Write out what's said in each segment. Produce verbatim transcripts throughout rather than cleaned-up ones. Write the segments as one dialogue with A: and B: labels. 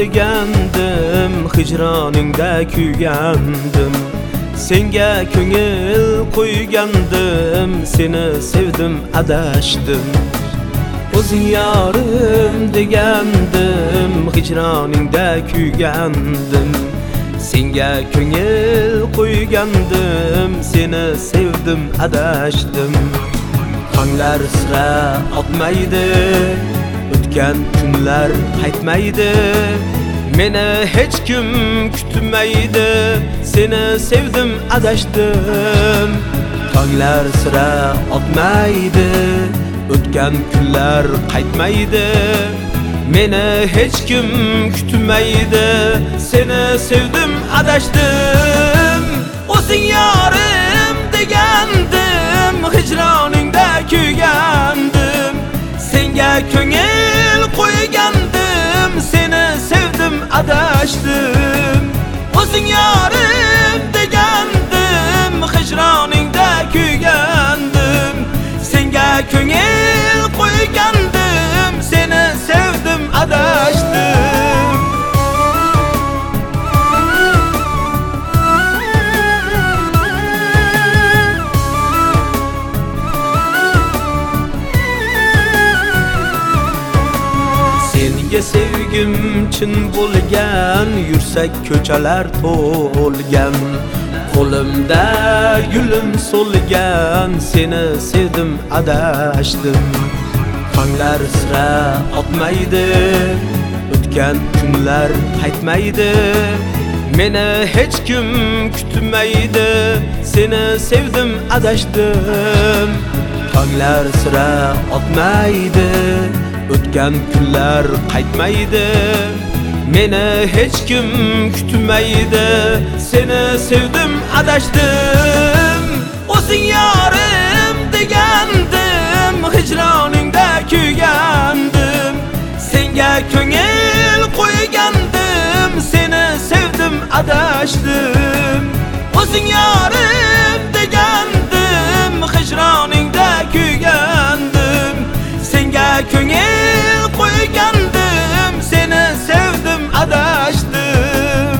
A: degandim, hijroningda kuygandim. Senga ko'ngil qo'ygandim, seni sevdim, adashdim. O'zing yorim degandim, hijroningda kuygandim. Senga ko'ngil qo'ygandim, seni sevdim, adashdim. Tonglar sira otmaydi, o'tgan kunlar qaytmaydi. Meni hech kim kutmaydi, seni sevdim, adashdim. Tonglar sira otmaydi, o'tgan kunlar qaytmaydi. Meni hech kim kutmaydi, seni sevdim, adashdim. O'zing yorim degandim, hijroningda kuygandim. Senga ko'ngil qo'ygandim, seni sevdim, adashdim. O'zing yorim degandim, hijroningda kuygandim. Senga ko'ngil qo'ygandim, seni sevdim, adashdim. Senga sevgim chin bo'lgan, yursak ko'chalar to'lgan. Qo'limda gulim so'lgan, seni sevdim, adashdim. Tonglar sira otmaydi, o'tgan kunlar qaytmaydi. Meni hech kim kutmaydi, seni sevdim, adashdim. Tonglar sira otmaydi, o'tgan kunlar qaytmaydi. Meni hech kim kutmaydi, seni sevdim, adashdim. O'zing yorim degandim, hijroningda kuygandim. Senga ko'ngil qo'ygandim, seni sevdim, adashdim. O'zing yorim degandim, hijroningda kuygandim. Senga ko'ngil qo'ygandim, seni sevdim, adashdim.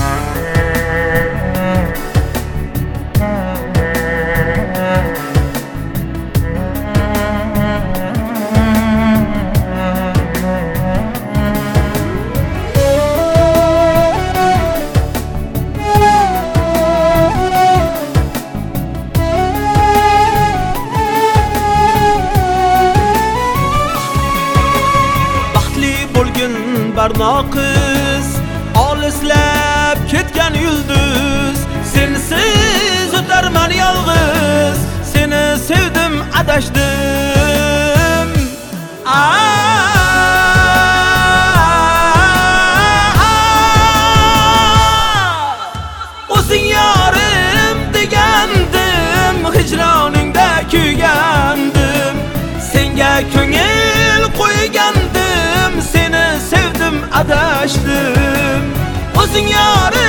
A: Barnoqiz olislab ketgan yulduz, sensiz o'tarman yolg'iz. Seni sevdim, adashdim. O'zing yorim degandim, hijroningda kuygandim. Senga ko'ngil qo'ygandim, seni sevdim, adashdim. O'zing yorim